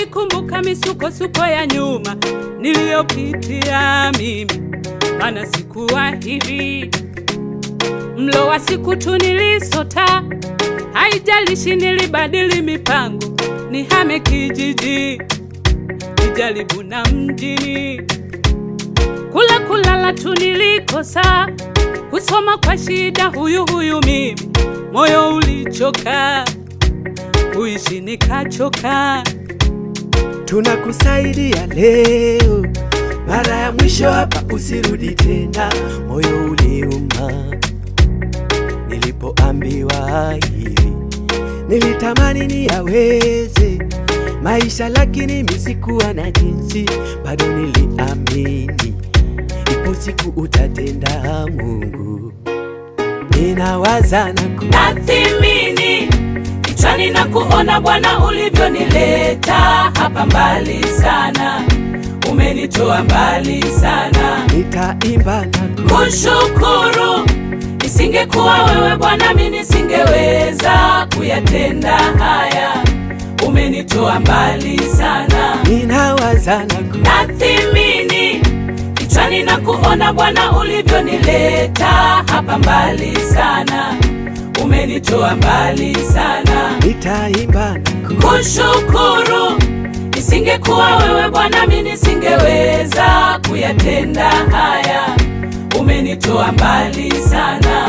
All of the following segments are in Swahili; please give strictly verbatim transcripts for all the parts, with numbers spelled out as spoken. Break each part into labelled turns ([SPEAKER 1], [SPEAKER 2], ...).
[SPEAKER 1] nikikumbuka misukosuko ya nyuma niliyopitia mimi, maana sikuwa hivi. Mlo wa siku tu nilisota, haijalishi nilibadili mipango, nihame kijiji, nijaribu na mjini. Kula kulala tu nilikosa, kusoma kwa shida huyu huyu mimi, moyo ulichoka, kuishi nikachoka.
[SPEAKER 2] Tunakusaidia leo, mara ya mwisho hapa usirudi tena. Moyo uliuma nilipoambiwa hivi, nilitamani niyaweze maisha, lakini mimi sikuwa na jinsi. Bado niliamini ipo siku utatenda Mungu. Ninawaza na
[SPEAKER 1] kunathimini kichwani na kuona Bwana ulivyonileta hapa mbali sana, umenitoa mbali sana.
[SPEAKER 2] Nitaimba na
[SPEAKER 1] kushukuru, isingekuwa wewe Bwana mimi nisingeweza kuyatenda haya, umenitoa mbali sana.
[SPEAKER 2] Ninawaza na
[SPEAKER 1] kunathimini kichwani na kuona Bwana ulivyonileta hapa mbali sana, umenitoa mbali sana.
[SPEAKER 2] Nitaimba na
[SPEAKER 1] kushukuru, isingekuwa wewe Bwana mimi nisingeweza kuyatenda haya, umenitoa mbali sana.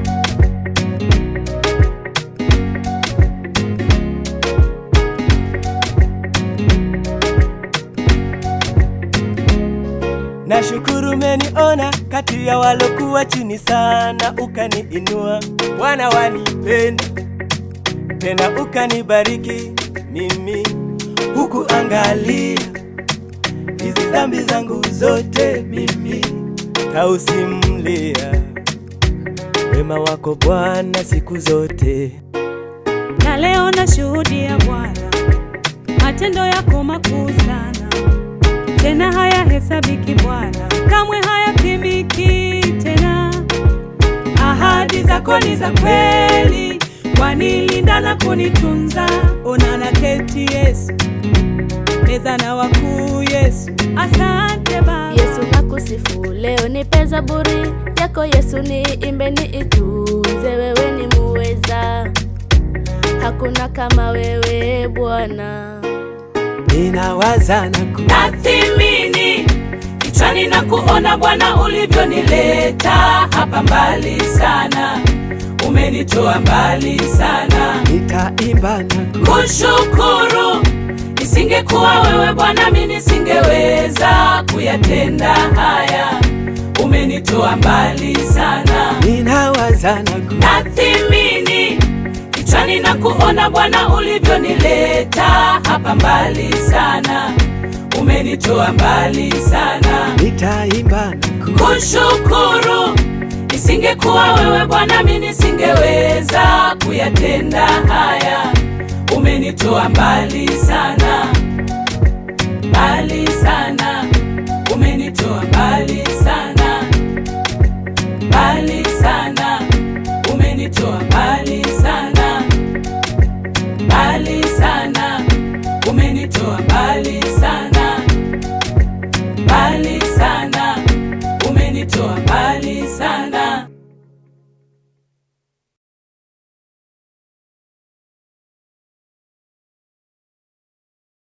[SPEAKER 2] Nashukuru umeniona kati ya walokuwa chini sana, ukaniinua. Bwana wanipenda tena ukanibariki mimi, huku angalia hizi dhambi zangu zote, mimi tausimulia wema wako Bwana siku zote.
[SPEAKER 1] Na leo nashuhudia Bwana matendo yako makuu sana, tena hayahesabiki Bwana, kamwe hayapimiki tena. Ahadi zako ni za kweli, wanilinda na kunitunza. Ona naketi Yesu, meza na wakuu Yesu, asante Baba.
[SPEAKER 3] Yesu nakusifu leo, nipe zaburi yako Yesu, niimbe niitunze. Wewe ni muweza, hakuna kama wewe Bwana.
[SPEAKER 2] Ninawaza na
[SPEAKER 1] kunathimini kichwani na kuona Bwana ulivyonileta hapa mbali sana, umenitoa mbali sana.
[SPEAKER 2] Nitaimba na
[SPEAKER 1] kushukuru, isingekuwa wewe Bwana mimi nisingeweza kuyatenda haya, umenitoa mbali sana.
[SPEAKER 2] Ninawaza na
[SPEAKER 1] kunathimini kichwani na kuona Bwana ulivyonileta hapa mbali sana, umenitoa mbali sana.
[SPEAKER 2] Nitaimba na
[SPEAKER 1] kushukuru, isingekuwa wewe Bwana mimi nisingeweza kuyatenda haya, umenitoa mbali sana, mbali sana.